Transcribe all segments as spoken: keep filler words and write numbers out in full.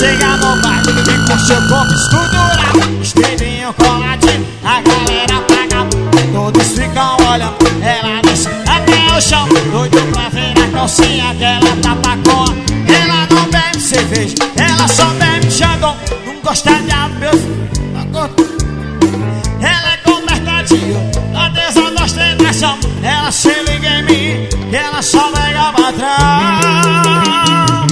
chega no baile, vem com seu corpo esculturado, estrelinho coladinho, a galera paga, todos ficam olhando, ela desce até o chão, doido pra ver a calcinha que ela tá pacona. Ela não bebe cerveja, ela só bebe Xandão, não gosta de adeus. Ela é convertadinha, a desostentação, ela se liga em mim, que ela só pega patrão.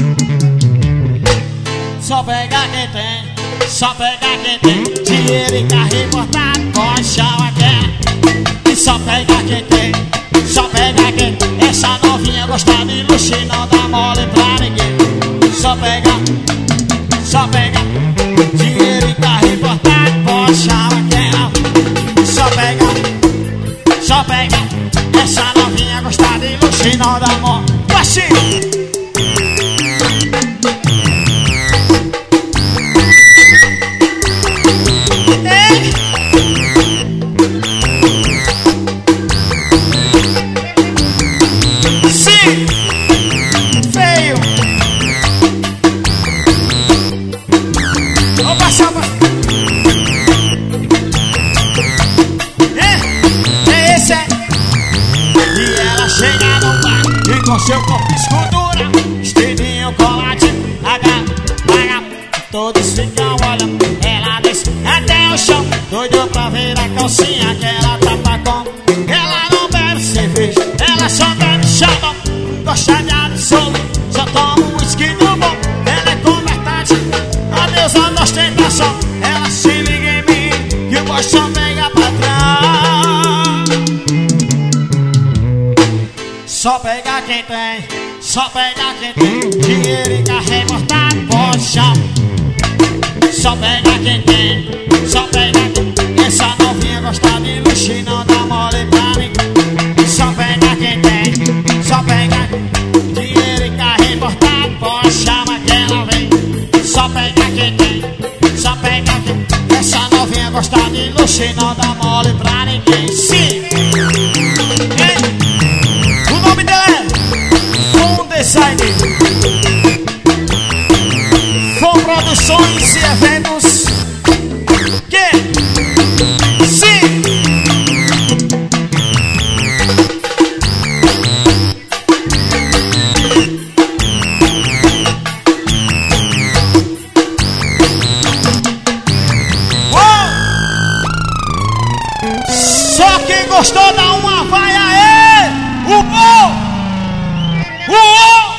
Só pega quem tem, só pega quem tem dinheiro e carro importado, pode chamar quem. E só pega quem tem, só pega quem tem. Essa novinha gosta de luxo e não dá mole pra ninguém. Só pega, só pega dinheiro e carro importado, pode chamar quem não. Só pega, só pega. Essa novinha gosta de luxo e não dá mole. Baixinho. Com seu corpo escultura, estrelinho coladinho, aga, aga, todos ficam olhando, ela desce até o chão, doido pra ver a calcinha que ela tá pacão. Ela não bebe cerveja, ela só bebe Xandão, gosta de absoluto, só toma um whisky no bom. Ela é convertadinha, a deusa da ostentação, ela se liga em mim, que o mochão pega patrão. Só pega quem tem, só pega quem tem dinheiro e carro importado, pode chamar. Só pega quem tem, só pega quem tem. Essa novinha gosta de luxo e não dá mole pra ninguém. Só pega quem tem, só pega dinheiro e carro importado, pode chamar que ela vem. Só pega quem tem, só pega quem tem. Essa novinha gosta de luxo e não dá mole pra ninguém. Sim! Design com produções e eventos que sim. Oh! Só quem gostou dá uma vai aí, o bom. Uou!